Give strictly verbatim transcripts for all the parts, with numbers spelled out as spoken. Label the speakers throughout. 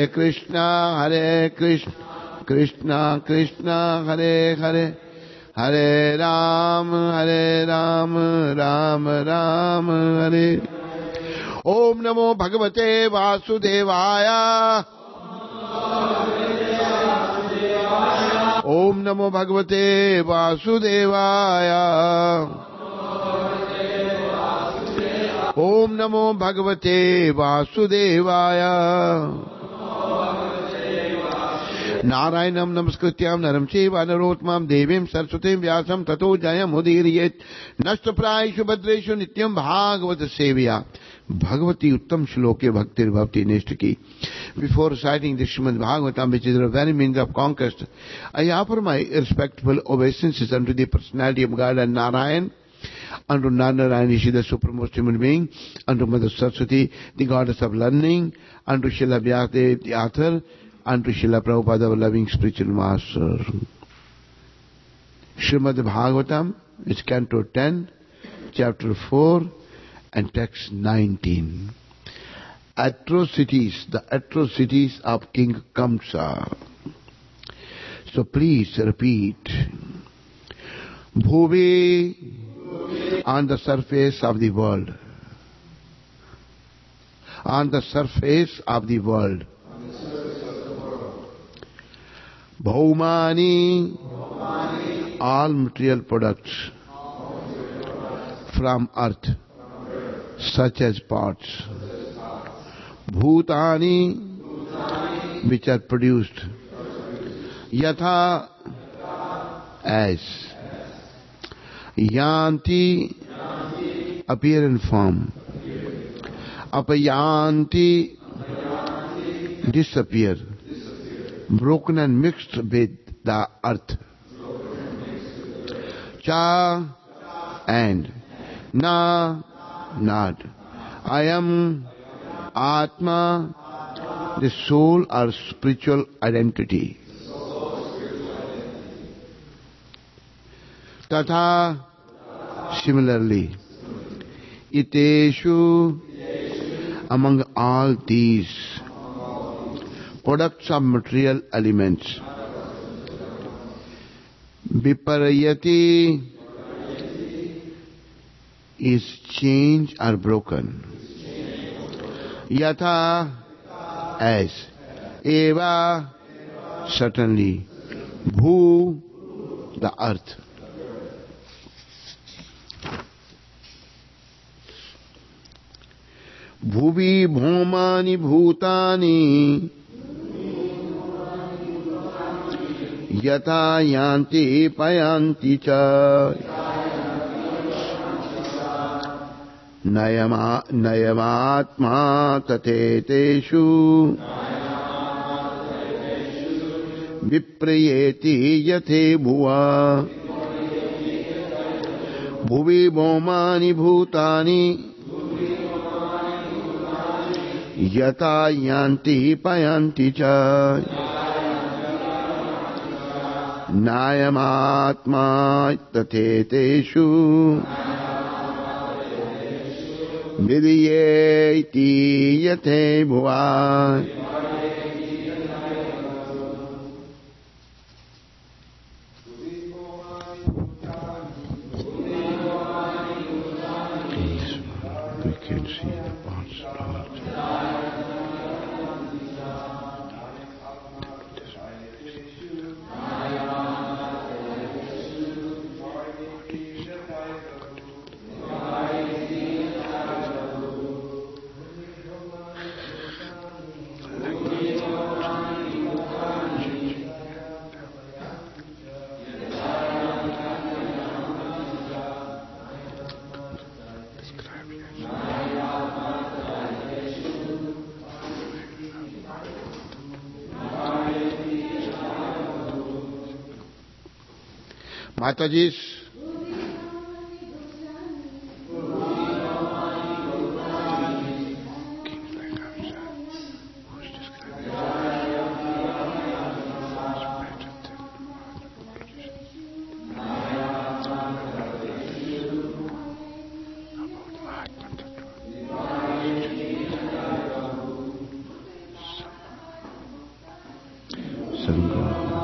Speaker 1: Hare Krishna, Hare Krishna, Krishna Krishna, Hare Hare, Hare Ram, Hare Ram, Ram Ram, Hare. Om Namo Bhagavate Vasudevaya. Om Namo Bhagavate Vasudevaya. Om Namo Bhagavate Vasudevaya. Narayanam Namaskrityam Naram Cheva Narotmam Devim Saraswatim Vyasam Tato Jayam Udiriyet Nashtaprayeshu Bhadreshu Nityam Bhagavata Sevya. Bhagavati Uttam Shloke Bhaktir Bhavati Nishtaki. Before reciting the Srimad Bhagavatam, which is the very means of conquest, I offer my respectful obeisances unto the personality of God and Narayan, unto Narayana, the supremest human being, unto Mother Saraswati, the goddess of learning, unto Srila Vyasadeva, the author, unto Srila Prabhupada, our loving spiritual master. Srimad Bhagavatam is Canto ten, Chapter four, and Text nineteen. Atrocities, the atrocities of King Kamsa. So please repeat. Bhuvi, on the surface of the world. On the surface of the world. Bhaumani, all material products from earth, such as pots. Bhutani, which are produced. Yatha, as. Yanti, appear in form. Apayanti, disappear. Broken and mixed with the earth. Cha, and. Na, not. I am Atma, the soul or spiritual identity. Tatha, similarly. Iteshu, among all these products of material elements. Viparayati is changed or broken. Yatha, as. Eva, certainly. Bhu, the earth. Bhuvi bhomani bhutani yatha yanti payanti cha nayama nayamatma tatheteshu viprayeti yathe bhuva bhuvi bhomani bhutani yata yanti payanti cha nayamatma tatheteshu vidiyeti yate bhuva. We can see the parts. Mataji's Sangam.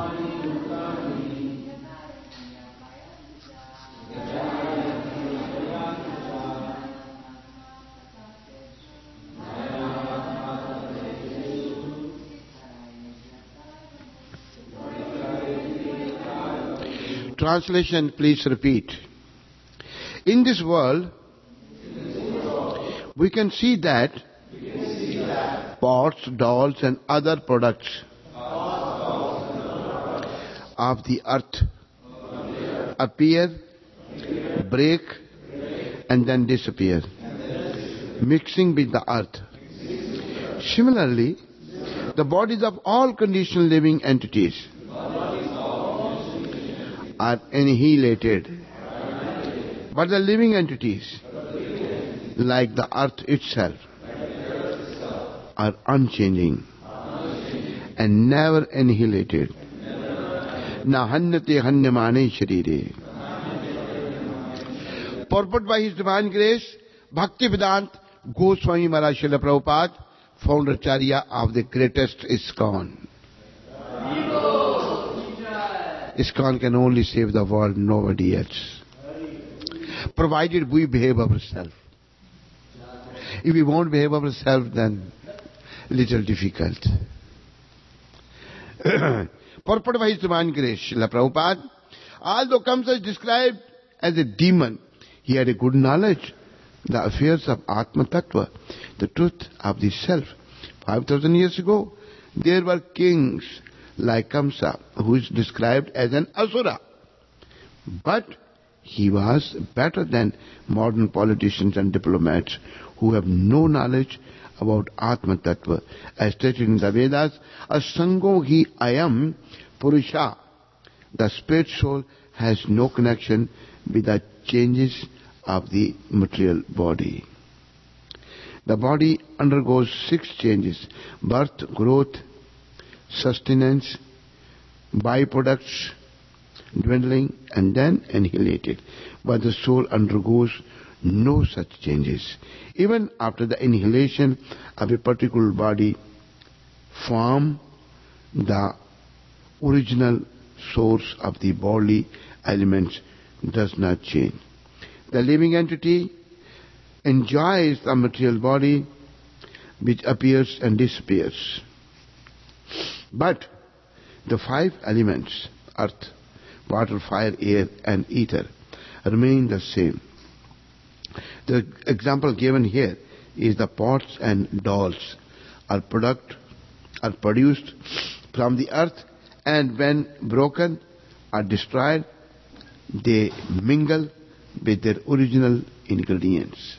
Speaker 1: Translation, please repeat. In this world, we can see that pots, dolls and other products of the earth appear, break and then disappear, mixing with the earth. Similarly, the bodies of all conditioned living entities are annihilated, but the living entities, like the earth itself, are unchanging and never annihilated. Na hanyate hanyamane sharire. Purport by His Divine Grace, Bhaktivedanta Goswami Maharaj Srila Prabhupada, founder Acharya of the greatest ISKCON. ISKCON can only save the world, nobody else. Provided we behave ourselves. If we won't behave ourselves, then little difficult. Purport by His Divine Grace, Srila Prabhupada, although Kamsa is described as a demon, he had a good knowledge, the affairs of Atma Tattva, the truth of the self. Five thousand years ago, there were kings like Kamsa, who is described as an Asura. But he was better than modern politicians and diplomats who have no knowledge about Atma Tattva. As stated in the Vedas, Asango hi ayam purusha. The spirit soul has no connection with the changes of the material body. The body undergoes six changes: birth, growth, sustenance, byproducts, dwindling, and then annihilated. But the soul undergoes no such changes. Even after the annihilation of a particular body form, the original source of the bodily elements does not change. The living entity enjoys the material body which appears and disappears. But the five elements, earth, water, fire, air and ether, remain the same. The example given here is the pots and dolls are product are produced from the earth, and when broken or destroyed, they mingle with their original ingredients.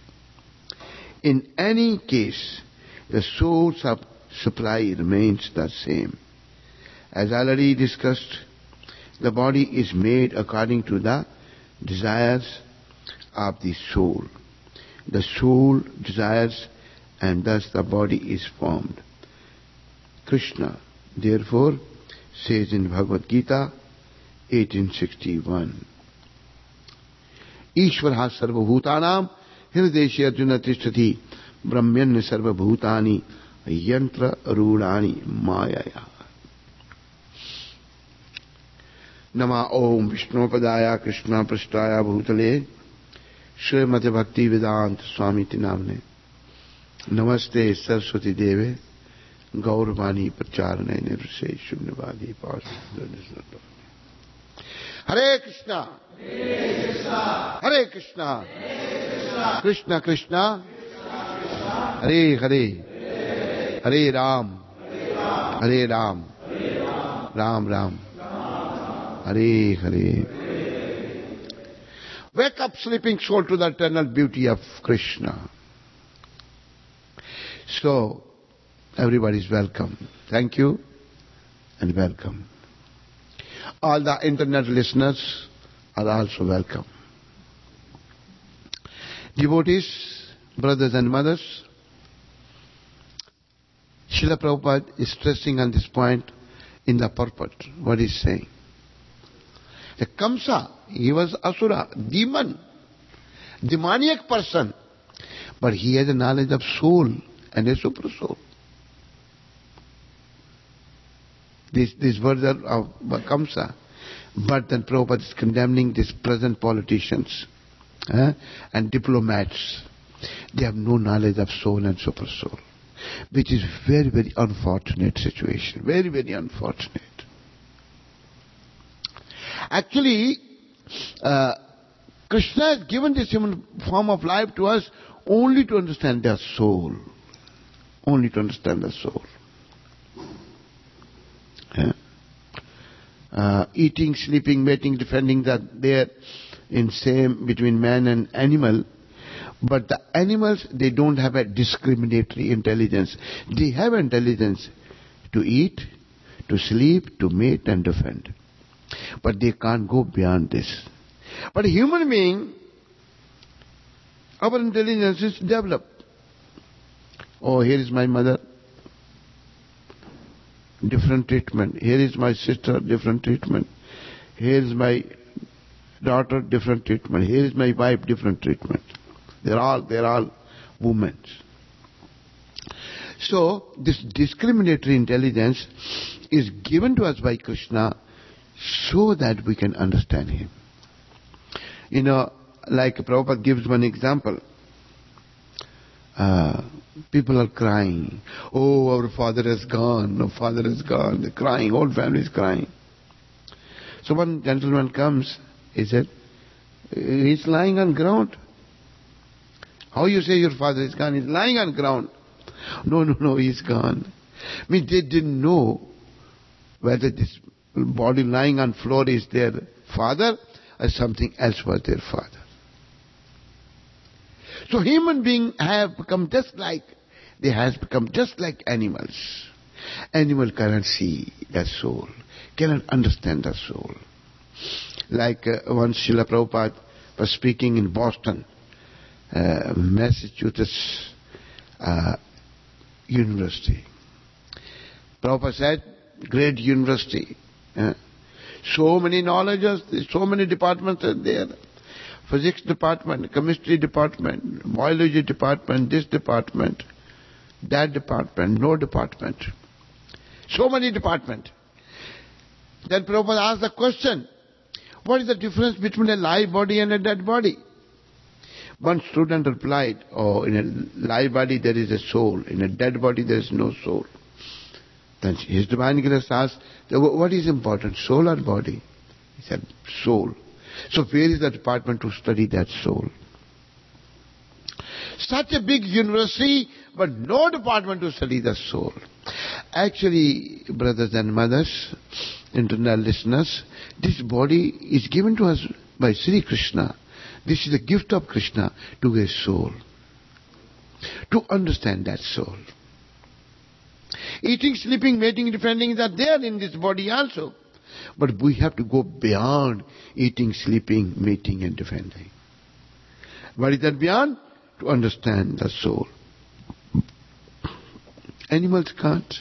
Speaker 1: In any case, the source of supply remains the same. As already discussed, the body is made according to the desires of the soul. The soul desires, and thus the body is formed. Krishna, therefore, says in Bhagavad Gita eighteen sixty-one, Ishvara sarvabhutanam hirdeshe arjuna tishtati brahmanya sarvabhutani yantra rudani mayaya. Nama Om Vishnupadaya Krishna Prasthaya Bhutale Srimati Bhakti Vedanta Swami Tinamne Namaste Saraswati Deve Gauravani Pracharane Nirse Shunyavadi Pasha. Hare Krishna, Hare Krishna, Krishna Krishna, Hare Hare, Hare Ram, Hare Ram, Ram Ram, Hare Hare. Wake up, sleeping soul, to the eternal beauty of Krishna. So, everybody is welcome. Thank you and welcome. All the internet listeners are also welcome. Devotees, brothers and mothers, Srila Prabhupada is stressing on this point in the purport. What he is saying? The Kamsa, he was Asura, demon, demoniac person, but he has a knowledge of soul and a super soul. These, these words are of Kamsa. But then Prabhupada is condemning these present politicians eh, and diplomats. They have no knowledge of soul and super soul, which is very, very unfortunate situation. Very, very unfortunate. Actually, uh, Krishna has given this human form of life to us only to understand their soul. Only to understand the soul. Yeah. Uh, eating, sleeping, mating, defending, that there in same between man and animal. But the animals, they don't have a discriminatory intelligence. They have intelligence to eat, to sleep, to mate and defend. But they can't go beyond this. But a human being, our intelligence is developed. Oh, here is my mother. Different treatment. Here is my sister, different treatment. Here is my daughter, different treatment. Here is my wife, different treatment. They're all, they're all women. So, this discriminatory intelligence is given to us by Krishna so that we can understand Him. You know, like Prabhupada gives one example. Uh, people are crying. Oh, our father has gone. Our father has gone. They're crying. Whole family is crying. So one gentleman comes. He said, he's lying on ground. How you say your father is gone? He's lying on ground. No, no, no, he's gone. I mean, they didn't know whether this body lying on floor is their father or something else was their father. So human beings have become just like, they have become just like animals. Animal cannot see the soul, cannot understand the soul. Like uh, once Srila Prabhupada was speaking in Boston, uh, Massachusetts uh, University. Prabhupada said, great university. Uh, so many knowledges, so many departments are there. Physics department, chemistry department, biology department, this department, that department, no department. So many departments. Then Prabhupada asked the question, what is the difference between a live body and a dead body? One student replied, oh, in a live body there is a soul, in a dead body there is no soul. Then His Divine Grace asked, what is important, soul or body? He said, soul. So where is the department to study that soul? Such a big university, but no department to study the soul. Actually, brothers and mothers, internal listeners, this body is given to us by Sri Krishna. This is the gift of Krishna to a soul. To understand that soul. Eating, sleeping, mating, defending are there in this body also. But we have to go beyond eating, sleeping, mating and defending. What is that beyond? To understand the soul. Animals can't.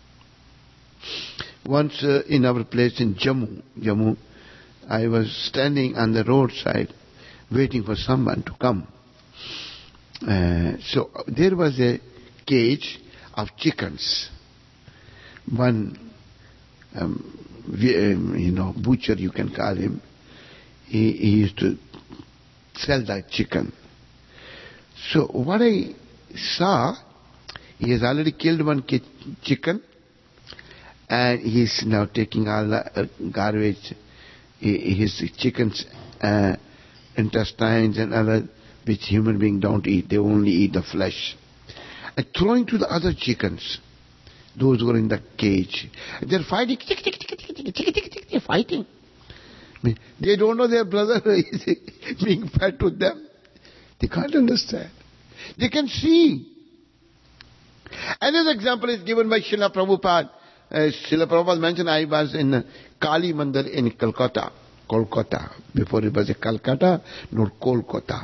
Speaker 1: Once uh, in our place in Jammu, Jammu, I was standing on the roadside waiting for someone to come. Uh, so there was a cage of chickens. One um, you know, butcher you can call him, he, he used to sell that chicken. So what I saw, he has already killed one chicken and he is now taking all the uh, garbage, his chicken's uh, intestines and other, which human beings don't eat, they only eat the flesh, and throwing to the other chickens. Those who are in the cage. They're fighting. They're fighting. I mean, they don't know their brother is being fed to them. They can't understand. They can see. Another example is given by Srila Prabhupada. Uh, Srila Prabhupada mentioned I was in uh, Kali Mandir in Kolkata. Kolkata. Before it was a Calcutta, not Kolkata.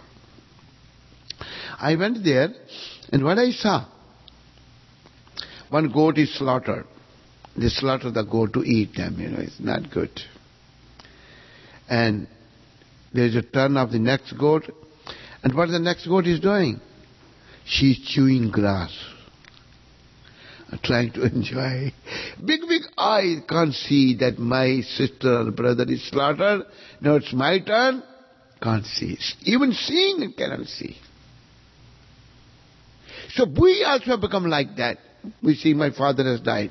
Speaker 1: I went there and what I saw, one goat is slaughtered. They slaughter the goat to eat them, you know, it's not good. And there's a turn of the next goat. And what the next goat is doing? She's chewing grass. trying to enjoy. Big, big eyes can't see that my sister or brother is slaughtered. Now it's my turn. Can't see. Even seeing it cannot see. So we also have become like that. We see my father has died.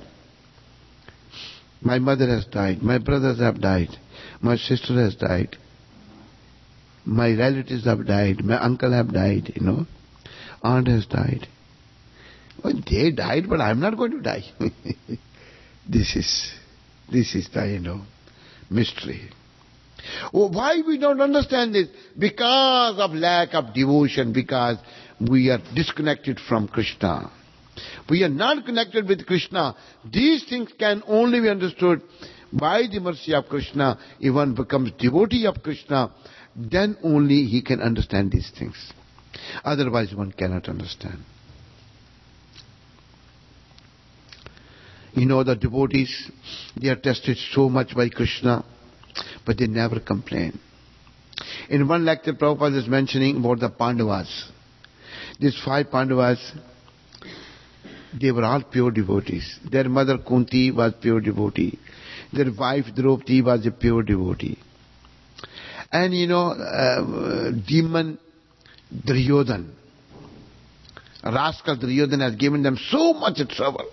Speaker 1: My mother has died. My brothers have died. My sister has died. My relatives have died. My uncle have died, you know. Aunt has died. Well, they died, but I'm not going to die. This is, this is the, you know, mystery. Oh, why we don't understand this? Because of lack of devotion, because we are disconnected from Krishna. We are not connected with Krishna. These things can only be understood by the mercy of Krishna. If one becomes devotee of Krishna, then only he can understand these things. Otherwise one cannot understand. You know, the devotees, they are tested so much by Krishna, but they never complain. In one lecture, Prabhupada is mentioning about the Pandavas. These five Pandavas, they were all pure devotees. Their mother Kunti was pure devotee. Their wife Draupadi was a pure devotee. And you know, uh, demon Duryodhan, rascal Duryodhan has given them so much trouble.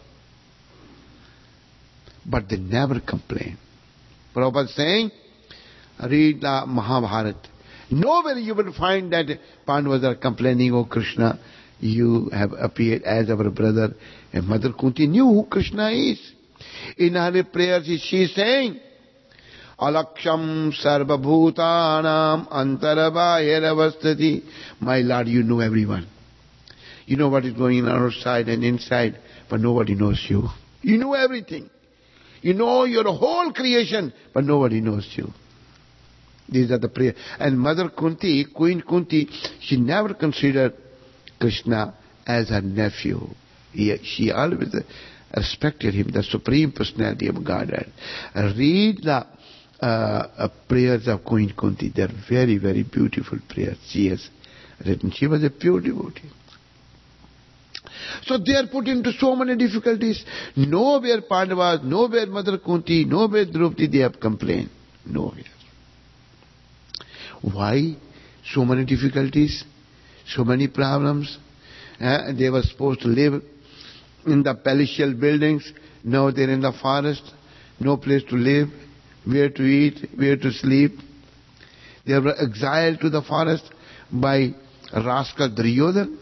Speaker 1: But they never complain. Prabhupada is saying, read the Mahabharata. Nowhere you will find that Pandavas are complaining, oh Krishna, you have appeared as our brother. And Mother Kunti knew who Krishna is. In her prayers she is saying, Alaksham sarvabhutanam antarabhairavastati. My Lord, you know everyone. You know what is going on outside and inside, but nobody knows you. You know everything. You know your whole creation, but nobody knows you. These are the prayers. And Mother Kunti, Queen Kunti, she never considered Krishna as her nephew. He, she always respected him, the Supreme Personality of Godhead. Read the uh, uh, prayers of Queen Kunti. They are very, very beautiful prayers she has written. She was a pure devotee. So they are put into so many difficulties. Nowhere Pandavas, nowhere Mother Kunti, nowhere Draupadi, they have complained. Nowhere. Why so many difficulties? So many problems? Uh, they were supposed to live in the palatial buildings. Now they're in the forest. No place to live. Where to eat, where to sleep. They were exiled to the forest by rascal Duryodhan.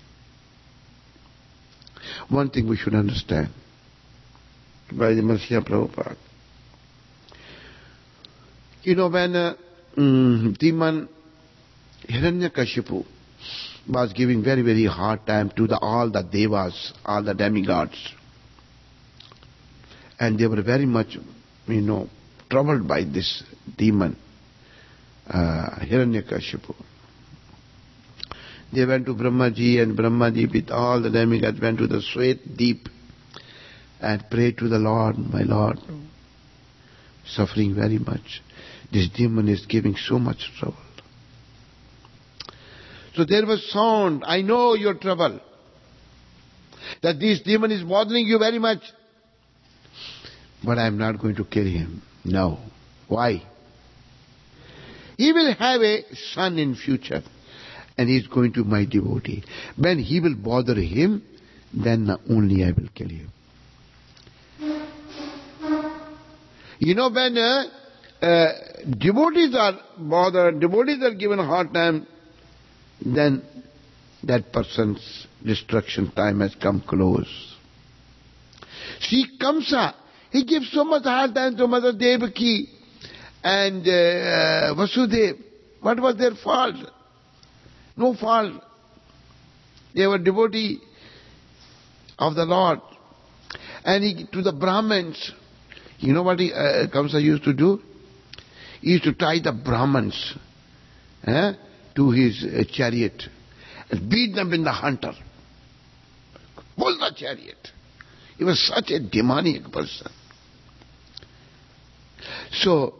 Speaker 1: One thing we should understand by the mercy of Prabhupada. You know, when uh, mm, demon Hiranyakashipu was giving very, very hard time to the, all the devas, all the demigods, and they were very much, you know, troubled by this demon uh, Hiranyakashipu. They went to Brahmaji, and Brahmaji with all the demigods went to the Swet Deep and prayed to the Lord, my Lord, suffering very much. This demon is giving so much trouble. So there was sound, I know your trouble, that this demon is bothering you very much, but I am not going to kill him. No. Why? He will have a son in future. And he is going to my devotee. When he will bother him, then only I will kill him. You know, when uh, uh, devotees are bothered, devotees are given a hard time, then that person's destruction time has come close. See, Kamsa, he gives so much hard time to Mother Devaki and uh, Vasudev. What was their fault? No fault. They were devotee of the Lord. And he, to the Brahmins, you know what he, uh, Kamsa used to do? He used to tie the Brahmins eh, to his uh, chariot and beat them in the hunter. Pull the chariot. He was such a demoniac person. So,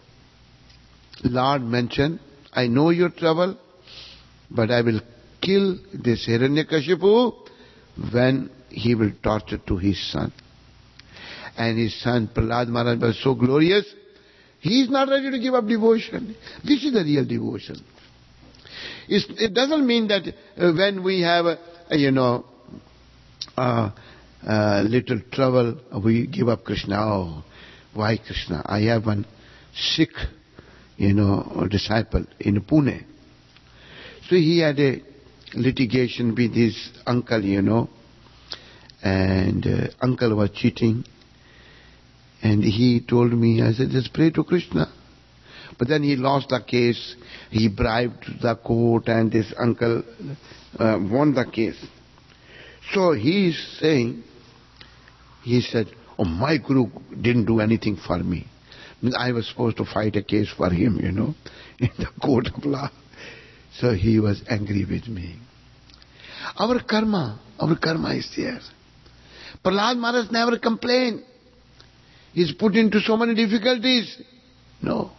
Speaker 1: Lord mentioned, I know your trouble, but I will kill this Hiranyakashipu when he will torture to his son. And his son, Prahlad Maharaj, was so glorious, he is not ready to give up devotion. This is the real devotion. It's, it doesn't mean that uh, when we have, a, a, you know, uh, uh, little trouble, we give up Krishna. Oh, why Krishna? I have one Sikh, you know, disciple in Pune. So he had a litigation with his uncle, you know, and uh, uncle was cheating. And he told me, I said, just pray to Krishna. But then he lost the case. He bribed the court and his uncle uh, won the case. So he is saying, he said, oh, my Guru didn't do anything for me. I was supposed to fight a case for him, you know, in the court of law. So he was angry with me. Our karma, our karma is there. Prahlad Maharaj never complained. He's put into so many difficulties. No.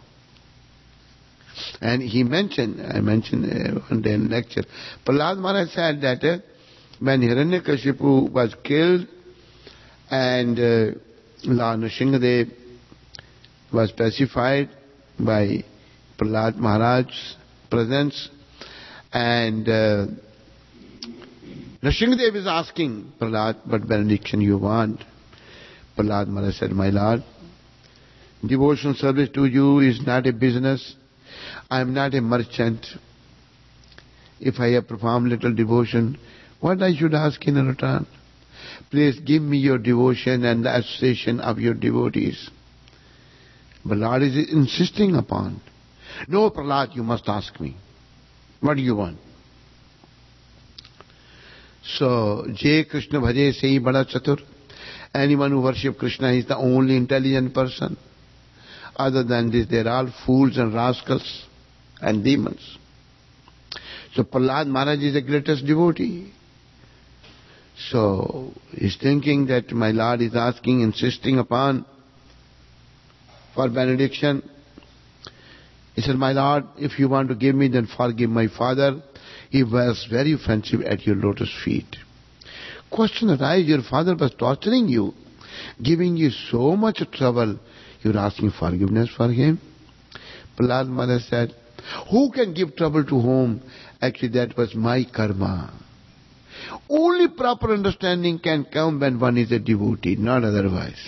Speaker 1: And he mentioned, I mentioned uh, one day in lecture, Prahlad Maharaj said that uh, when Hiranyakashipu was killed and uh, Lord Nrsimhadev was pacified by Prahlad Maharaj's presence, and uh, Nrsimhadev is asking Prahlad, what benediction you want? Prahlad Maharaj said, my Lord, devotional service to you is not a business. I am not a merchant. If I have performed little devotion, what I should ask in return? Please give me your devotion and the association of your devotees. But Lord is insisting upon. No, Prahlad, you must ask me. What do you want? So, Jai Krishna Bhaje Sei Bada Chatur. Anyone who worships Krishna is the only intelligent person. Other than this, they are all fools and rascals and demons. So Prahlad Maharaj is the greatest devotee. So he's thinking that my Lord is asking, insisting upon for benediction. He said, my Lord, if you want to give me, then forgive my father. He was very offensive at your lotus feet. Question arises, your father was torturing you, giving you so much trouble. You're asking forgiveness for him? Prahlad Maharaj said, who can give trouble to whom? Actually, that was my karma. Only proper understanding can come when one is a devotee, not otherwise.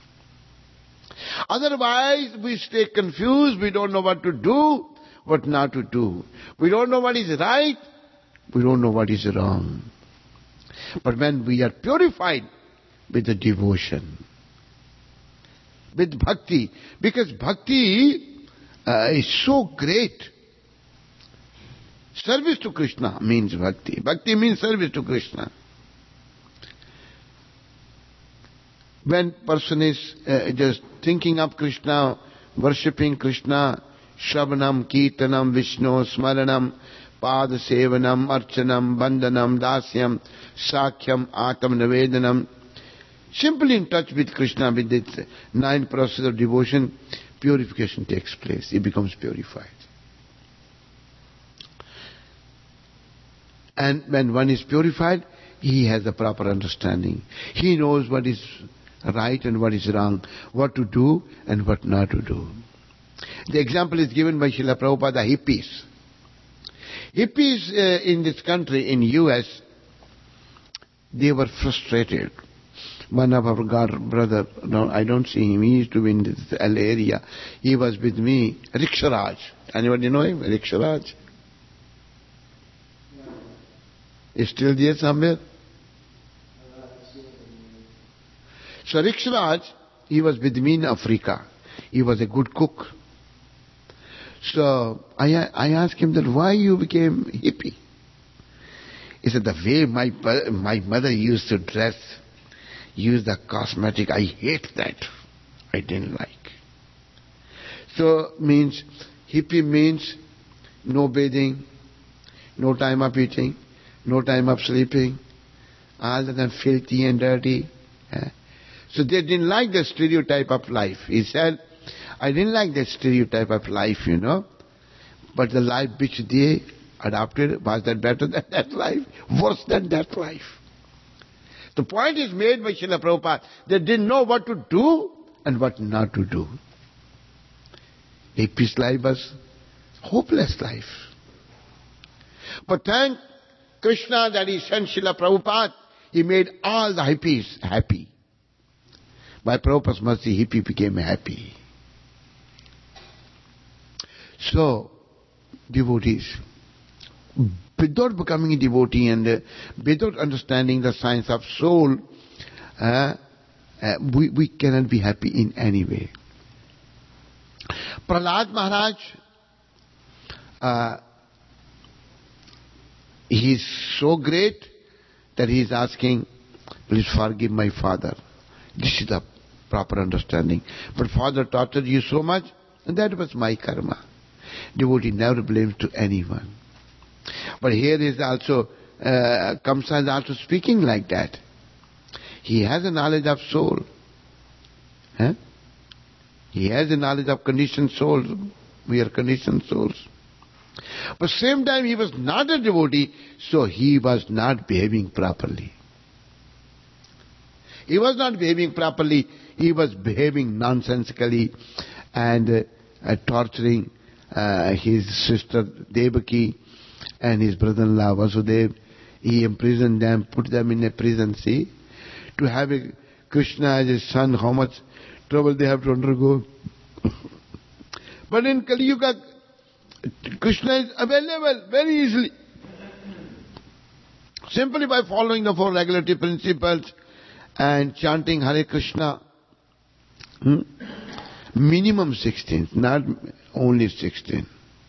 Speaker 1: Otherwise, we stay confused, we don't know what to do, what not to do. We don't know what is right, we don't know what is wrong. But when we are purified with the devotion, with bhakti, because bhakti uh, is so great. Service to Krishna means bhakti. Bhakti means service to Krishna. When person is uh, just thinking of Krishna, worshipping Krishna, Shravanam, Kirtanam, Vishnu, Smaranam, Pada Sevanam, Archanam, Bandhanam, Dasyam, Sakhyam, Atam Navedanam, simply in touch with Krishna, with its nine process of devotion, purification takes place. It becomes purified. And when one is purified, he has a proper understanding. He knows what is right and what is wrong, what to do and what not to do. The example is given by Srila Prabhupada, the hippies. Hippies uh, in this country, in U S, they were frustrated. One of our God brother, no, I don't see him, he used to be in this L A area. He was with me, Riksharaj. Anybody know him? Riksharaj? Is still there somewhere? So Riksharaj, he was with me in Africa. He was a good cook. So I, I asked him that why you became hippie. He said the way my, my mother used to dress, use the cosmetic, I hate that. I didn't like. So means, hippie means no bathing, no time of eating, no time of sleeping, all of them filthy and dirty. Eh? So they didn't like the stereotype of life. He said, I didn't like that stereotype of life, you know. But the life which they adopted, was that better than that life? Worse than that life. The point is made by Srila Prabhupada. They didn't know what to do and what not to do. A peace life was hopeless life. But thank Krishna that he sent Srila Prabhupada. He made all the hippies happy. By Prabhupada's mercy, hippie became happy. So, devotees, without becoming a devotee and uh, without understanding the science of soul, uh, uh, we, we cannot be happy in any way. Prahlad Maharaj, uh, he is so great that he is asking, please forgive my father. This is the proper understanding. But father tortured you so much, and that was my karma. Devotee never blames to anyone. But here is also, uh, Kamsa is also speaking like that. He has a knowledge of soul. Huh? He has a knowledge of conditioned souls. We are conditioned souls. But same time he was not a devotee, so he was not behaving properly. He was not behaving properly. He was behaving nonsensically and uh, uh, torturing uh, his sister Devaki and his brother-in-law Vasudev. He imprisoned them, put them in a prison. See, to have a Krishna as his son, how much trouble they have to undergo. But in Kali Yuga, Krishna is available very easily. Simply by following the four regulatory principles and chanting Hare Krishna. Hmm? Minimum sixteen, not only sixteen.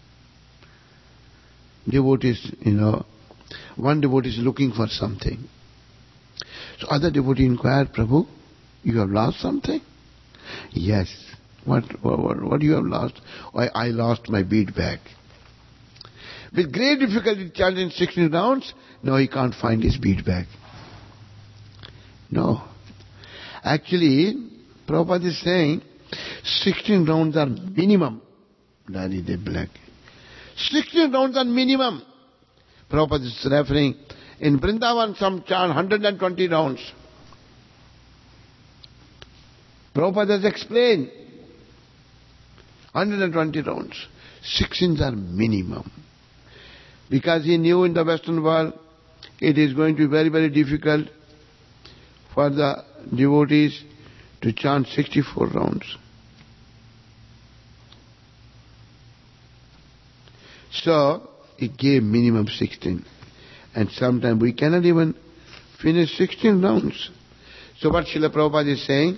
Speaker 1: Devotees, you know, one devotee is looking for something. So other devotee inquired, Prabhu, you have lost something? Yes. What, what, what, what you have lost? I, I lost my bead bag. With great difficulty chanting sixteen rounds, no, he can't find his bead bag. No. Actually, Prabhupada is saying, sixteen rounds are minimum. Daddy, they black. sixteen rounds are minimum. Prabhupada is referring, in Vrindavan some chant one hundred twenty rounds. Prabhupada has explained, one hundred twenty rounds. sixteens are minimum. Because he knew in the Western world, it is going to be very, very difficult for the devotees to chant sixty-four rounds. So, he gave minimum sixteen. And sometimes we cannot even finish sixteen rounds. So what Srila Prabhupada is saying,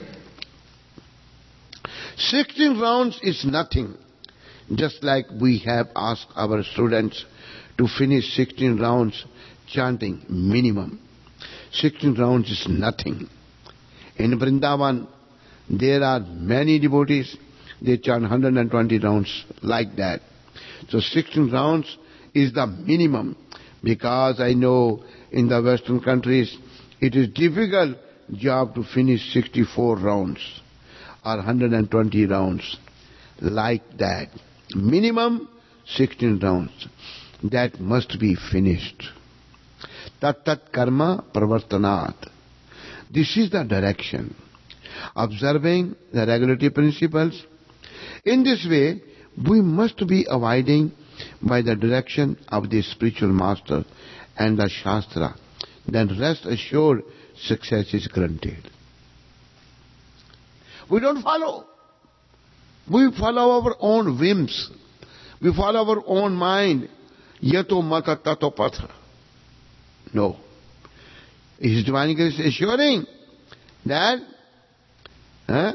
Speaker 1: sixteen rounds is nothing. Just like we have asked our students to finish sixteen rounds chanting minimum. sixteen rounds is nothing. In Vrindavan, there are many devotees, they chant one hundred twenty rounds like that. So sixteen rounds is the minimum, because I know in the Western countries, it is difficult job to finish sixty-four rounds or one hundred twenty rounds like that. Minimum sixteen rounds. That must be finished. Tat tat karma pravartanat. This is the direction. Observing the regulatory principles. In this way, we must be abiding by the direction of the spiritual master and the Shastra. Then rest assured, success is granted. We don't follow. We follow our own whims. We follow our own mind. Yato mata tato patra. No. His Divine Grace is assuring that huh,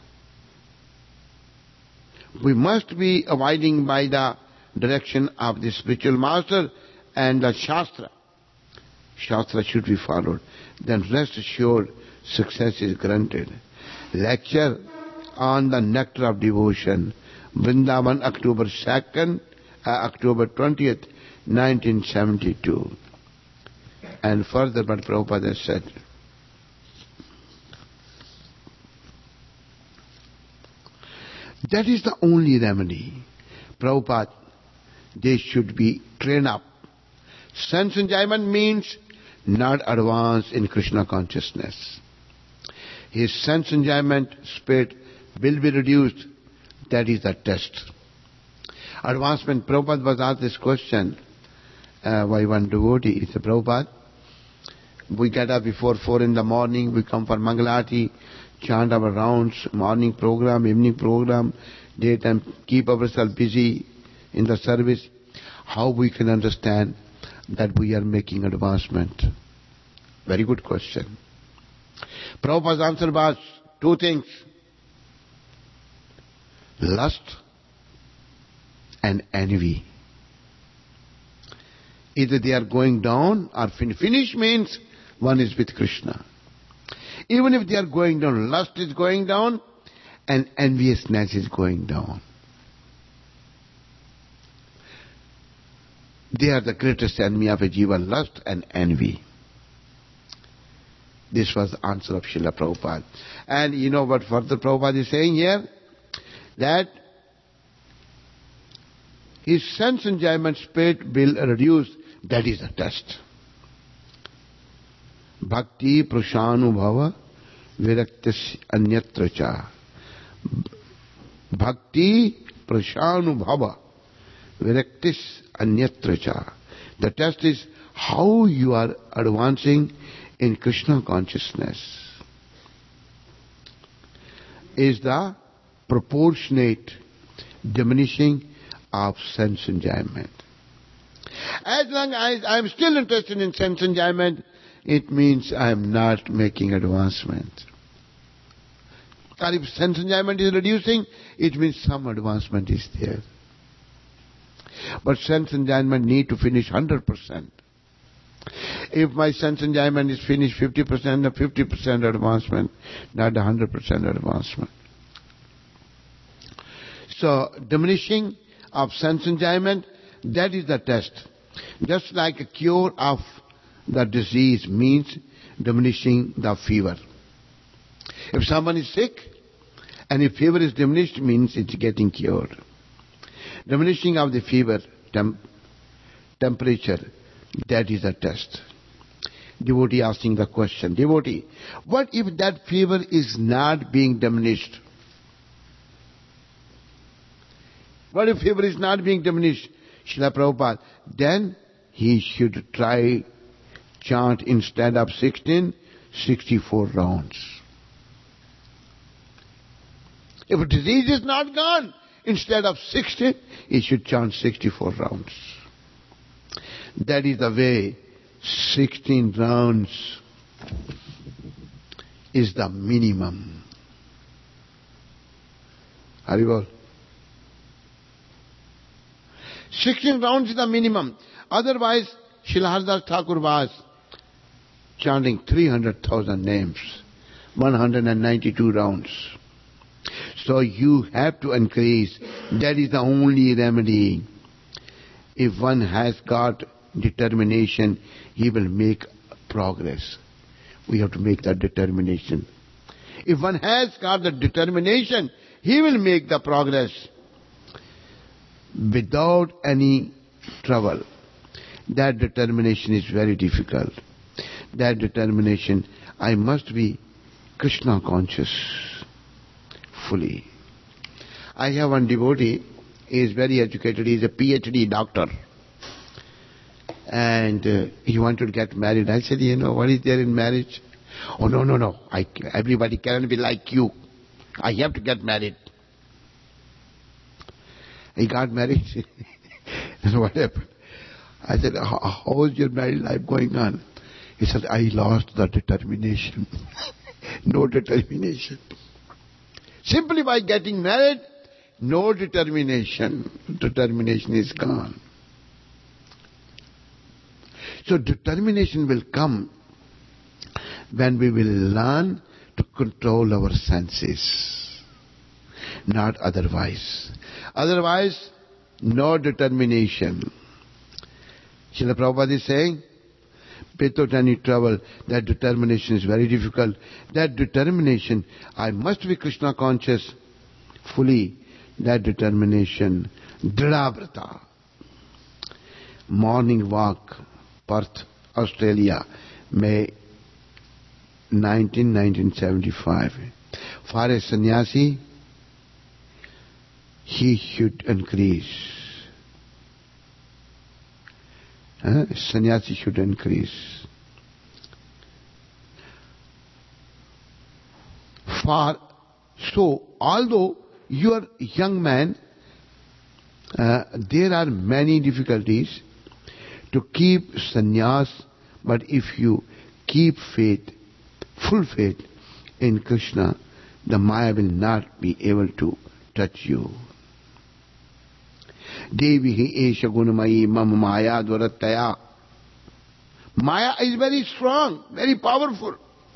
Speaker 1: we must be abiding by the direction of the spiritual master and the Shastra. Shastra should be followed. Then rest assured, success is granted. Lecture on the nectar of devotion. Vrindavan, October second, uh, October twentieth, nineteen seventy-two. And further, but Prabhupada has said, that is the only remedy. Prabhupada, they should be trained up. Sense enjoyment means not advance in Krishna consciousness. His sense enjoyment spirit will be reduced. That is the test. Advancement. Prabhupada was asked this question uh, by one devotee. He said, Prabhupada, we get up before four in the morning, we come for Mangalati, chant our rounds, morning program, evening program, daytime, keep ourselves busy in the service. How we can understand that we are making advancement? Very good question. Prabhupada's answer was two things. Lust and envy. Either they are going down or fin- finish means one is with Krishna. Even if they are going down, lust is going down and enviousness is going down. They are the greatest enemy of a jiva, lust and envy. This was the answer of Srila Prabhupada. And you know what further Prabhupada is saying here? That his sense enjoyment spirit will reduce. That is the test. Bhakti prashanubhava viraktis anyatra cha. Bhakti prashanubhava viraktis anyatra cha. The test is how you are advancing in Krishna consciousness. Is the proportionate diminishing of sense enjoyment. As long as I am still interested in sense enjoyment, it means I am not making advancement. Or if sense enjoyment is reducing, it means some advancement is there. But sense enjoyment need to finish one hundred percent. If my sense enjoyment is finished fifty percent, a fifty percent advancement, not one hundred percent advancement. So, diminishing of sense enjoyment, that is the test. Just like a cure of the disease means diminishing the fever. If someone is sick, and if fever is diminished, means it's getting cured. Diminishing of the fever, temp- temperature, that is the test. Devotee asking the question, devotee, what if that fever is not being diminished? What if fever is not being diminished? Srila Prabhupada, then he should try chant instead of sixteen, sixty-four rounds. If a disease is not gone, instead of sixteen, he should chant sixty-four rounds. That is the way. sixteen rounds is the minimum. Haribol. sixteen rounds is the minimum. Otherwise, Srila Haridas Thakur was chanting three hundred thousand names, one hundred ninety-two rounds. So you have to increase. That is the only remedy. If one has got determination, he will make progress. We have to make that determination. If one has got the determination, he will make the progress without any trouble. That determination is very difficult. That determination, I must be Krishna conscious fully. I have one devotee, he is very educated, he is a P H D doctor. And uh, he wanted to get married. I said, you know, what is there in marriage? Oh, no, no, no. I, everybody cannot be like you. I have to get married. He got married. And what happened? I said, how, how is your married life going on? He said, I lost the determination. No determination. Simply by getting married, no determination. Determination is gone. So determination will come when we will learn to control our senses, not otherwise. Otherwise, no determination. Srila Prabhupada is saying, without any trouble, that determination is very difficult. That determination, I must be Krishna conscious fully. That determination, Dridhavrata. Morning walk, Perth, Australia, May nineteenth, nineteen seventy-five. For a sannyasi, he should increase. Huh? Sannyasi should increase. For so, although you are young man, uh, there are many difficulties to keep sannyas, but if you keep faith, full faith in Krishna, the Maya will not be able to touch you. Devi hi esha gunamayi mam maya dvarataya. Maya is very strong, very powerful.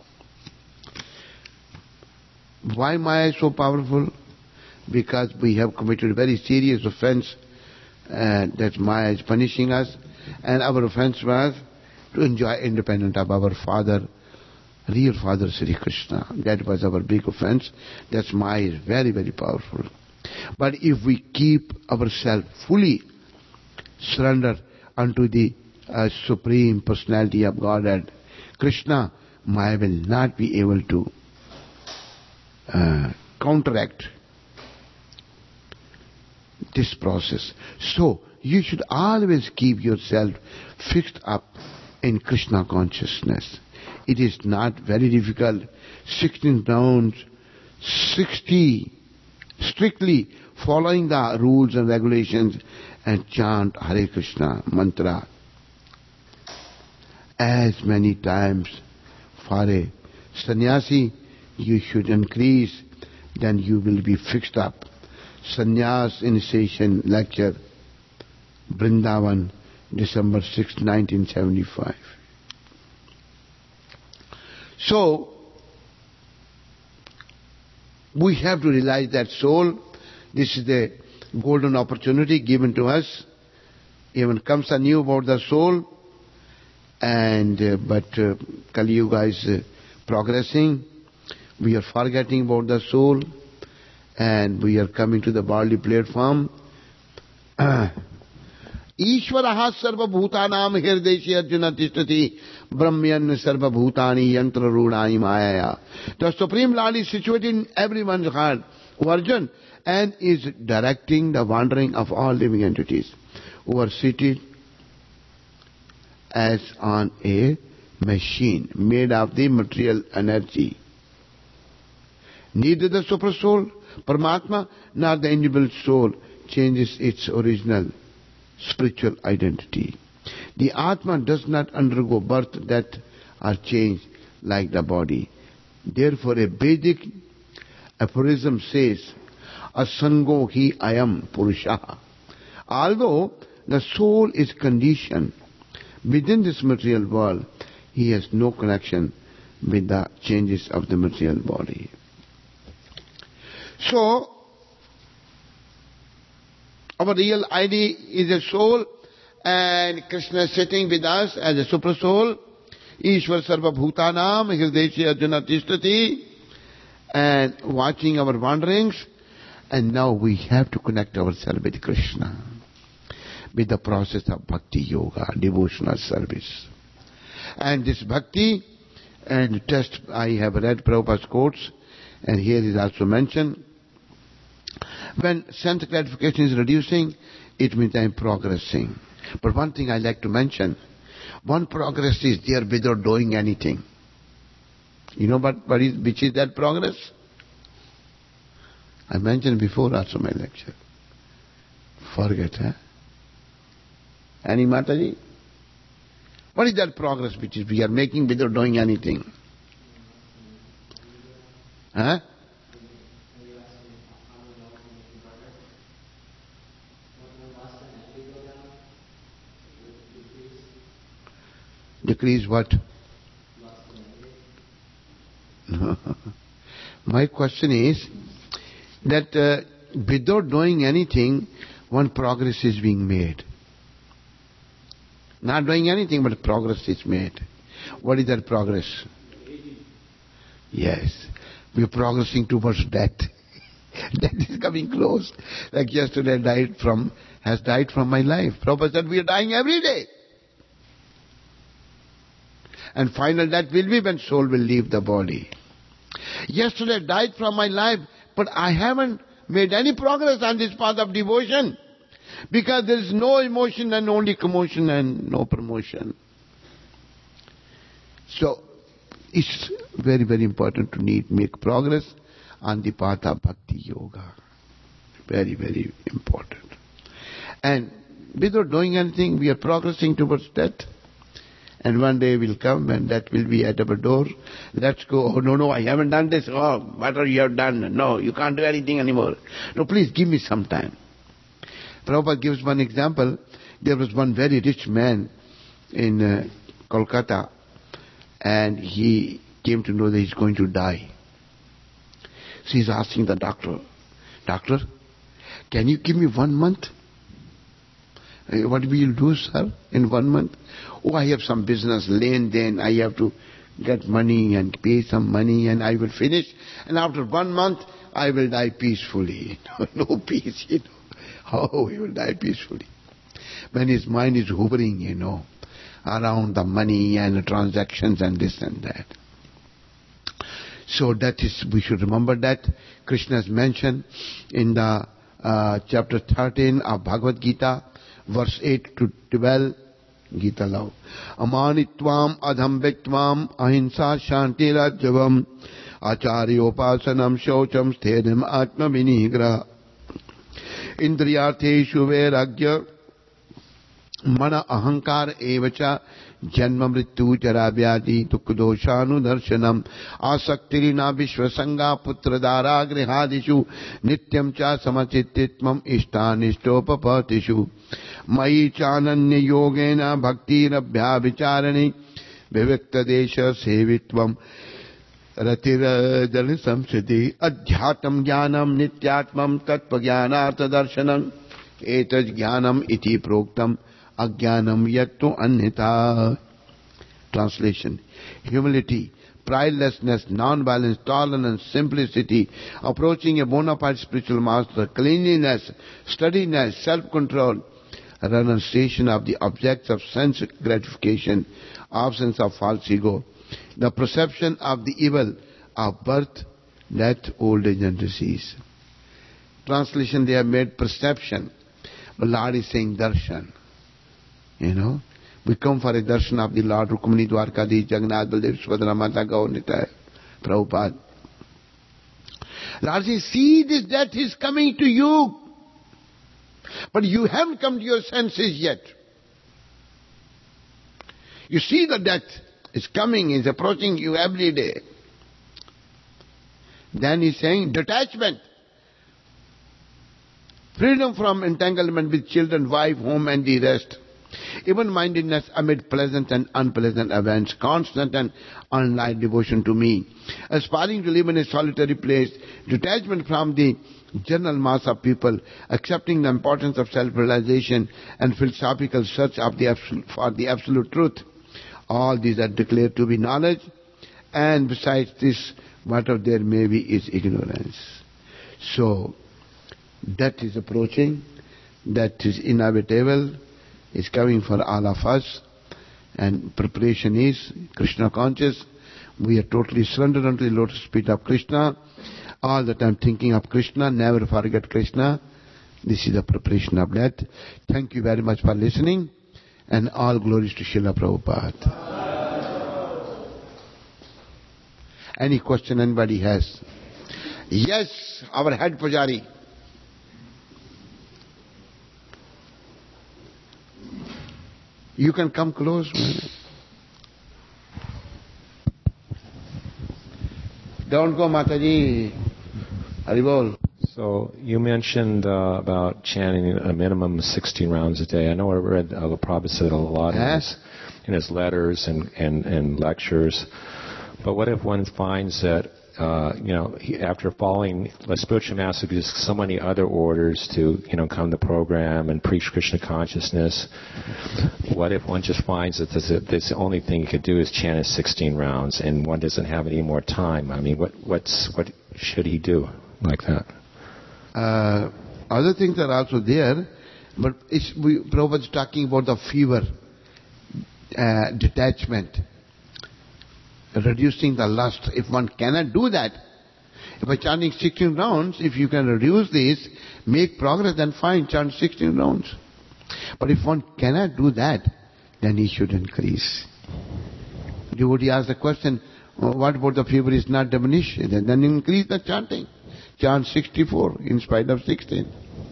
Speaker 1: Why Maya is so powerful? Because we have committed very serious offense, and that Maya is punishing us, and our offense was to enjoy independence of our father, real father Sri Krishna. That was our big offense. That's Maya is very, very powerful. But if we keep ourselves fully surrendered unto the uh, Supreme Personality of Godhead, Krishna, Maya will not be able to uh, counteract this process. So, you should always keep yourself fixed up in Krishna consciousness. It is not very difficult. sixteen rounds, sixty, strictly following the rules and regulations, and chant Hare Krishna mantra as many times. For a sannyasi, you should increase, then you will be fixed up. Sannyas Initiation Lecture, Vrindavan, December sixth, nineteen seventy-five. So, we have to realize that soul, this is the golden opportunity given to us. Even Kamsa knew about the soul, and uh, but uh, Kali Yuga is uh, progressing. We are forgetting about the soul, and we are coming to the barley platform. Ishvaraha sarva bhutanam hirdeshi arjuna tishtati brahmyan sarva bhutani yantra rudai maya. The Supreme Lord is situated in everyone's heart, Arjun, and is directing the wandering of all living entities who are seated as on a machine made of the material energy. Neither the super soul, Paramatma, nor the individual soul changes its original spiritual identity. The Atma does not undergo birth, death or change like the body. Therefore a Vedic aphorism says, Asango hi ayam purusha. Although the soul is conditioned within this material world, he has no connection with the changes of the material body. So, our real I D is a soul, and Krishna is sitting with us as a super soul. Ishwar sarva bhutanam hirdeshi arjuna tishtati, and watching our wanderings. And now we have to connect ourselves with Krishna, with the process of bhakti yoga, devotional service. And this bhakti, and test, I have read Prabhupada's quotes, and here is also mentioned. When sense gratification is reducing, it means I am progressing. But one thing I like to mention, one progress is there without doing anything. You know what, what is, which is that progress? I mentioned before also my lecture. Forget, huh? Any Mataji? What is that progress which is we are making without doing anything? Huh? Decrease what? My question is that uh, without doing anything, one progress is being made. Not doing anything, but progress is made. What is that progress? Yes, we are progressing towards death. Death is coming close. Like yesterday, died from has died from my life. Prabhupada said we are dying every day. And final death will be when soul will leave the body. Yesterday died from my life, but I haven't made any progress on this path of devotion. Because there is no emotion and only commotion and no promotion. So, it's very, very important to need make progress on the path of Bhakti Yoga. Very, very important. And without doing anything, we are progressing towards death. And one day will come and that will be at our door. Let's go. Oh, no, no, I haven't done this. Oh, what are you have done? No, you can't do anything anymore. No, please give me some time. Prabhupada gives one example. There was one very rich man in uh, Kolkata, and he came to know that he's going to die. So he's asking the doctor, Doctor, can you give me one month? Uh, what will you do, sir, in one month? Oh, I have some business, lane then, I have to get money and pay some money and I will finish. And after one month, I will die peacefully. No peace, you know. How he will die peacefully. When his mind is hovering, you know, around the money and the transactions and this and that. So that is, we should remember that. Krishna has mentioned in the uh, chapter thirteen of Bhagavad Gita, verse eight to twelve, Gita Law. Amanitvam adham viktvam ahimsa shanti rajyavam acharyopasanam shaucham sthedam atma vinigra indriyartheshu vairagya mana ahankar evacha janma mrityu jara vyadi dukdoshanu darshanam asaktirina vishwasanga putra dara grihadishu nityam cha samachititmam ishtanishtopapatishu mai chananya yogena bhakti rabhya vicharani vivikta desha sevitvam Ratirajani samsiti adhyatam jnanam nityatmam tatva jnanartha darshanam etaj jnanam iti proktam ajnanam yattu annita. Translation. Humility, pridelessness, non-violence, tolerance, simplicity, approaching a bona fide spiritual master, cleanliness, steadiness, self-control, renunciation of the objects of sense gratification, absence of false ego, the perception of the evil of birth, death, old age and disease. Translation, they have made perception. But Lord is saying darshan. You know, we come for a darshan of the Lord, Rukmini, Dwarkadish, Jagannath, Baldev, Subhadra, Mata, Gaur, Nitai, Prabhupada. Lord says, see, this death is coming to you. But you haven't come to your senses yet. You see the death. It's coming, it's approaching you every day. Then he's saying detachment. Freedom from entanglement with children, wife, home and the rest. Even-mindedness amid pleasant and unpleasant events. Constant and unlight devotion to me. Aspiring to live in a solitary place. Detachment from the general mass of people. Accepting the importance of self-realization and philosophical search of the absolute, for the absolute truth. All these are declared to be knowledge, and besides this, whatever there may be is ignorance. So, death is approaching, that is inevitable, is coming for all of us, and preparation is Krishna conscious. We are totally surrendered unto the lotus feet of Krishna, all the time thinking of Krishna, never forget Krishna. This is the preparation of death. Thank you very much for listening. And all glories to Srila Prabhupada. Any question anybody has? Yes, our head Pujari. You can come close. Don't go, Mataji. Haribol.
Speaker 2: So you mentioned uh, about chanting a minimum of sixteen rounds a day. I know I read uh, Prabhupada said a lot in his, in his letters and, and, and lectures. But what if one finds that, uh, you know, he, after following the spiritual master gives so many other orders to, you know, come to the program and preach Krishna consciousness, what if one just finds that this, this the only thing he could do is chant his sixteen rounds and one doesn't have any more time? I mean, what what's what should he do like that?
Speaker 1: Uh, other things are also there, but it's, we, Prabhupada is talking about the fever, uh, detachment. reducing the lust. If one cannot do that, if by chanting sixteen rounds, if you can reduce this, make progress, then fine, chant sixteen rounds. But if one cannot do that, then he should increase. Devotee asked the question, what about the fever is not diminished? Then, then increase the chanting. Chant sixty-four in spite of sixteen.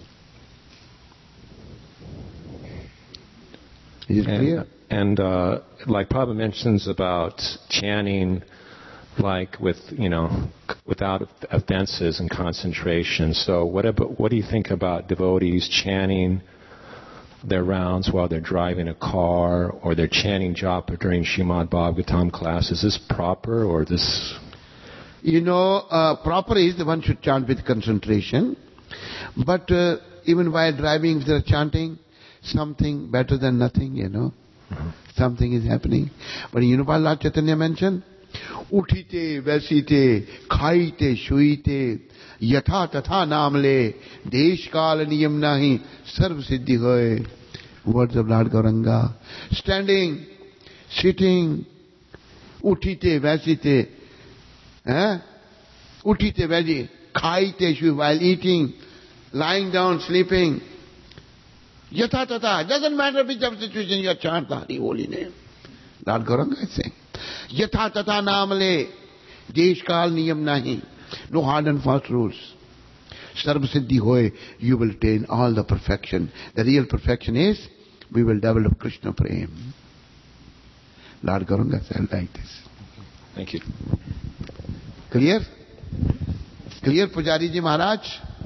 Speaker 1: Is it clear?
Speaker 2: And uh, like Prabhupada mentions about chanting, like with, you know, without offenses and concentration. So what about, what do you think about devotees chanting their rounds while they're driving a car, or they're chanting japa during Srimad Bhagavatam class? Is this proper, or this?
Speaker 1: You know, uh, proper is the one should chant with concentration. But uh, even while driving, if they're chanting, something better than nothing, you know. Mm-hmm. Something is happening. But you know what Lord Chaitanya mentioned? Uthite, vesite, khaite, shuite, yatha tatha namle, desh kal niyam nahi, sarv siddhi hoye. Words of Lord Gauranga. Standing, sitting, uthite, vesite, eh? Uthite, vesite, khaite, shuite, while eating, lying down, sleeping. Yatha tata, doesn't matter which of situation you chant the Hari holy name. Lord Gauranga is saying. Yatha tata namale, desh kal niyam nahi. No hard and fast rules. Sarva siddhi hoye, you will attain all the perfection. The real perfection is, we will develop Krishna prem. Lord Gauranga said like this.
Speaker 2: Thank you.
Speaker 1: Clear? Clear, Pujari Ji Maharaj?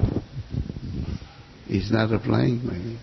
Speaker 1: He's not replying.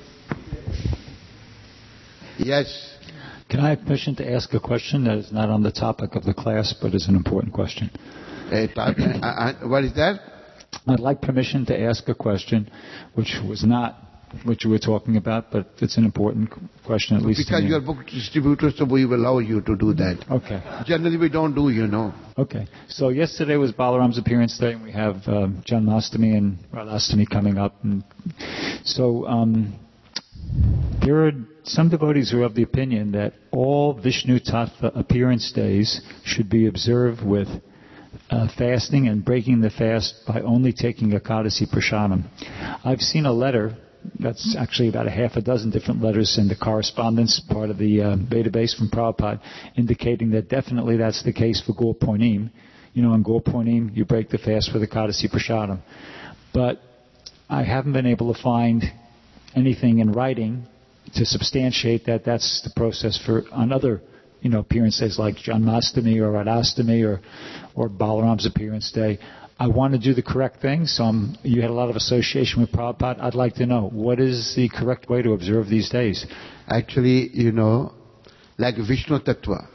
Speaker 1: Yes.
Speaker 3: Can I have permission to ask a question that is not on the topic of the class, but is an important question?
Speaker 1: Uh, uh, what is that?
Speaker 3: I'd like permission to ask a question which was not what you were talking about, but it's an important question, at least
Speaker 1: because
Speaker 3: to me.
Speaker 1: you are book distributors, so we will allow you to do that.
Speaker 3: Okay.
Speaker 1: Generally we don't do, you know.
Speaker 3: Okay. So yesterday was Balaram's appearance day, and we have um, Janmashtami and Radhastami coming up. And so um, there are some devotees who are of the opinion that all Vishnu Tattva appearance days should be observed with uh, fasting and breaking the fast by only taking Ekadasi Prasadam. I've seen a letter, that's actually about a half a dozen different letters in the correspondence part of the uh, database from Prabhupada, indicating that definitely that's the case for Gaur Purnim. You know, on Gaur Purnim, you break the fast with Ekadasi Prasadam. But I haven't been able to find anything in writing to substantiate that that's the process for on other, you know, appearance days like Janmashtami or Radhastami or, or Balaram's appearance day. I want to do the correct thing, so I'm, you had a lot of association with Prabhupada. I'd like to know, what is the correct way to observe these days?
Speaker 1: Actually, you know, like Vishnu Tattva.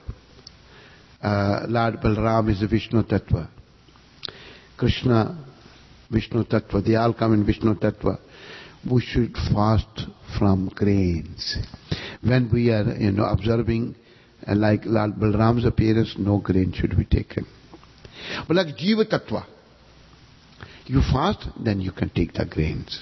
Speaker 1: Uh, Lord Balram is a Vishnu Tattva. Krishna, Vishnu Tattva, they all come in Vishnu Tattva. We should fast from grains. When we are, you know, observing, uh, like Lord Balram's appearance, no grain should be taken. But like Jiva Tattva, you fast, then you can take the grains.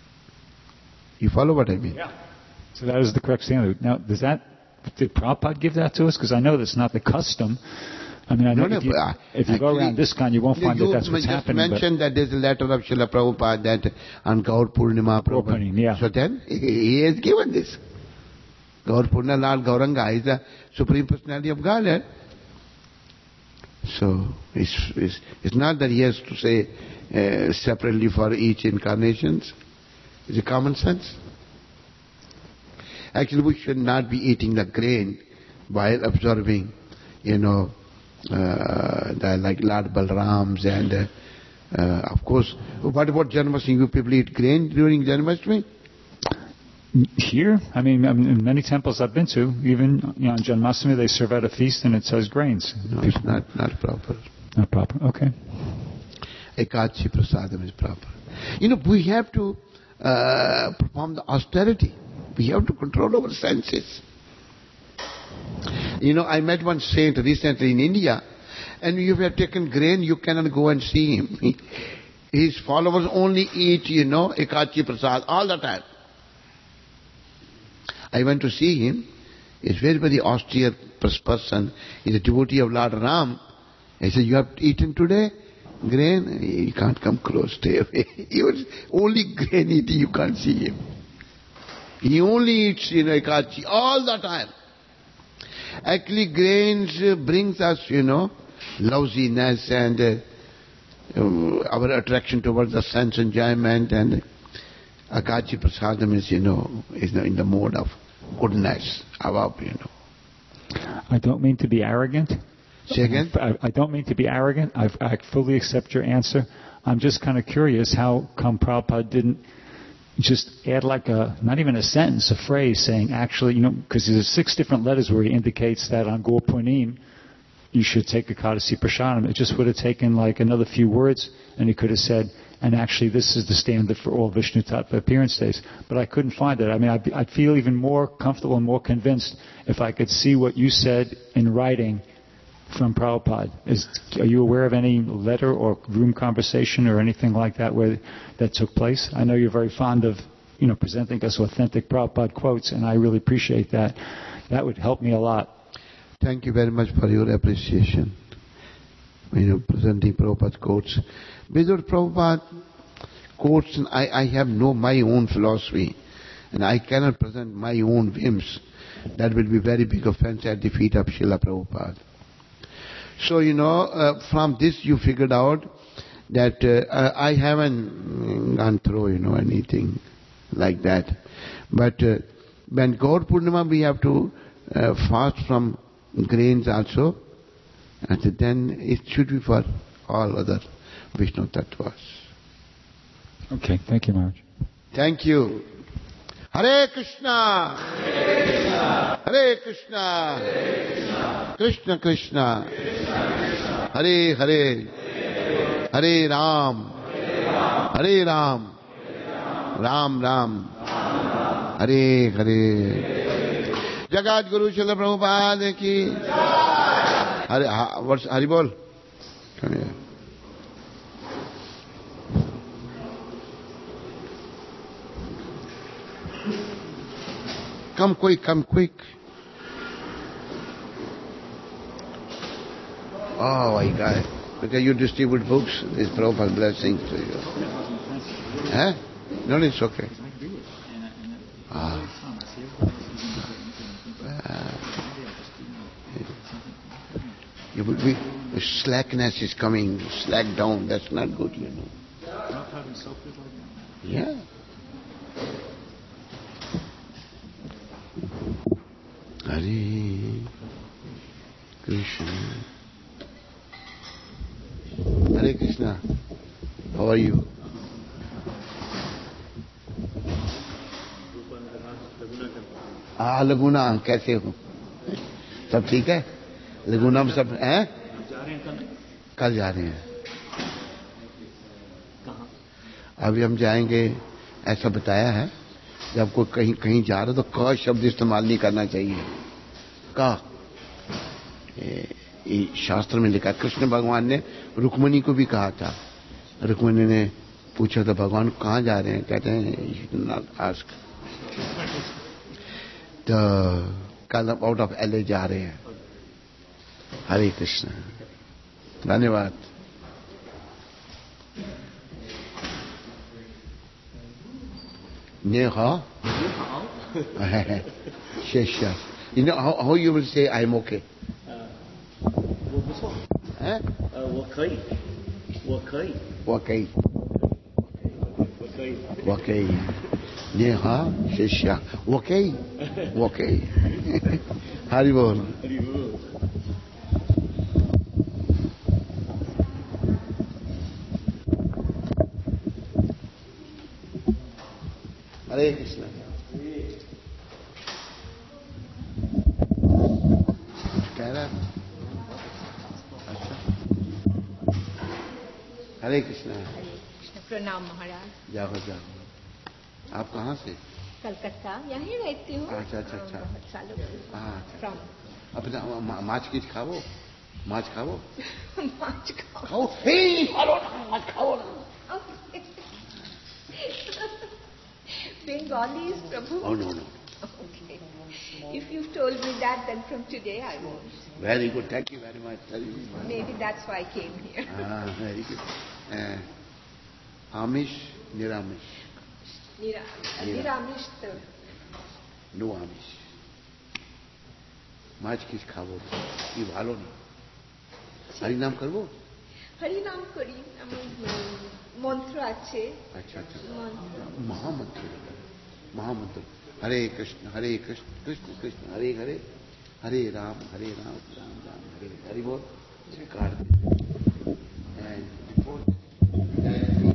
Speaker 1: You follow what I mean?
Speaker 3: Yeah. So that is the correct standard. Now, does that, did Prabhupada give that to us? Because I know that's not the custom. I mean, I know
Speaker 1: no,
Speaker 3: if you,
Speaker 1: no,
Speaker 3: if you
Speaker 1: actually,
Speaker 3: go around this kind, you won't find
Speaker 1: you
Speaker 3: that that's what's
Speaker 1: just
Speaker 3: happening.
Speaker 1: You mentioned that there's a letter of Srila Prabhupada that on Gaur Purnima.
Speaker 3: Gaur Purnima, yeah.
Speaker 1: So then, he has given this. Gaur Purnima, Lord Gauranga is the Supreme Personality of Godhead. So, it's, it's, it's not that he has to say uh, separately for each incarnations. It's a common sense. Actually, we should not be eating the grain while observing, you know, uh, the, like Lord Balram's and, uh, uh, of course, what about Janmashtami? You people eat grain during Janmashtami?
Speaker 3: Here, I mean, I mean, in many temples I've been to, even, you know, on Janmashtami they serve at a feast and it says grains.
Speaker 1: No, it's not, not proper.
Speaker 3: Not proper, okay.
Speaker 1: Ekadashi Prasadam is proper. You know, we have to uh, perform the austerity. We have to control our senses. You know, I met one saint recently in India, and if you have taken grain, you cannot go and see him. He, his followers only eat, you know, Ekadashi Prasad all the time. I went to see him. is very, very austere person. He's a devotee of Lord Ram. He said, you have eaten today? Grain? You can't come close, stay away. He was only grain eating, you can't see him. He only eats, you know, ekachi all the time. Actually, grains brings us, you know, lousiness and uh, our attraction towards the sense enjoyment, and Akachi Prasadam is, you know, is in the mode of goodness, above, you know.
Speaker 3: I don't mean to be arrogant.
Speaker 1: Say again?
Speaker 3: I, I don't mean to be arrogant. I, I fully accept your answer. I'm just kind of curious how come Prabhupada didn't just add like a, not even a sentence, a phrase saying actually, you know, because there's six different letters where he indicates that on Gaur Punim you should take a Kadasi Prasadam. It just would have taken like another few words and he could have said, and actually this is the standard for all Vishnu Tattva appearance days. But I couldn't find it. I mean, I'd, I'd feel even more comfortable and more convinced if I could see what you said in writing from Prabhupada. Is, are you aware of any letter or room conversation or anything like that where that took place? I know you're very fond of, you know, presenting us authentic Prabhupada quotes, and I really appreciate that. That would help me a lot.
Speaker 1: Thank you very much for your appreciation. You know, presenting Prabhupada's quotes. Without Prabhupada quotes, I, I have no my own philosophy, and I cannot present my own whims. That will be very big offense at the feet of Srila Prabhupada. So, you know, uh, from this you figured out that uh, I haven't gone through, you know, anything like that. But uh, when Gaur Purnima we have to uh, fast from grains also, and then it should be for all other Vishnu Tattvas.
Speaker 3: Okay, thank you, Maharaj.
Speaker 1: Thank you. Hare Krishna! Hare Krishna! Hare Krishna! Krishna Krishna! Hare Hare! Hare Ram! Hare Ram! Ram Ram! Hare Hare! Jagat Guru Srila Prabhupada ki! Hare, what's Hari Bol? Come here. Come quick, come quick. Oh my God. Because you distribute books, this Prabhupada's blessings to you. Huh? No, it's okay. Ah. You would be, slackness is coming, slack down, that's not good, you know. Yeah. Hare Krishna. Hare Krishna. How are you? Ah, Laguna, कैसे हो? सब ठीक है? लगुना में सब हैं? कल जा रहे हैं। अभी हम जाएंगे, ऐसा बताया है, जब कोई कहीं कहीं जा रहा तो क शब्द इस्तेमाल नहीं करना चाहिए। का ये शास्त्र में लिखा, कृष्ण भगवान ने रुक्मिणी को भी कहा था। रुक्मिणी ने पूछा था भगवान कहाँ जा रहे हैं, कहते हैं आस्क। तो कल आउट ऑफ एलए जा रहे हैं। हरे कृष्ण, धन्यवाद। Ne hao? Shesha. You know how, how you will say I'm okay?
Speaker 4: 我不错。
Speaker 1: 哎？
Speaker 4: 呃，我可以，我可以。
Speaker 1: 我可以。
Speaker 4: 我可以。
Speaker 1: 我可以。你好，谢谢。我可以，我可以。Hari Bol.
Speaker 4: Hari Bol.
Speaker 1: Hare Krishna. कह रहा अच्छा हरे कृष्णा।
Speaker 5: प्रणाम महाराज।
Speaker 1: जाओ जाओ। आप कहाँ से?
Speaker 5: कलकत्ता, यहीं रहती हूँ।
Speaker 1: अच्छा अच्छा अच्छा।
Speaker 5: बहुत सालों से।
Speaker 1: अच्छा। अपना माछ की खाओ, माछ खाओ।
Speaker 5: माछ खाओ।
Speaker 1: खाओ। हे, खाओ ना, माछ खाओ ना।
Speaker 5: Bengali is Prabhu.
Speaker 1: Oh no no.
Speaker 5: Okay. If you told me that, then from today I won't.
Speaker 1: Very good. Thank you very much.
Speaker 5: Maybe that's why I came here.
Speaker 1: Ah, very good. Uh, Amish, Niramish.
Speaker 5: Nira, Niramish to.
Speaker 1: No Amish. মাছ কিস খাবো কি ভালো না হরি নাম করব
Speaker 5: হরি নাম করি আমার মন্ত্র আছে
Speaker 1: আচ্ছা আচ্ছা মহামন্ত্র মহামন্ত্র হরে কৃষ্ণ হরে কৃষ্ণ কৃষ্ণ কৃষ্ণ হরে হরে হরে রাম হরে রাম রাম রাম হরে হরি বল কাট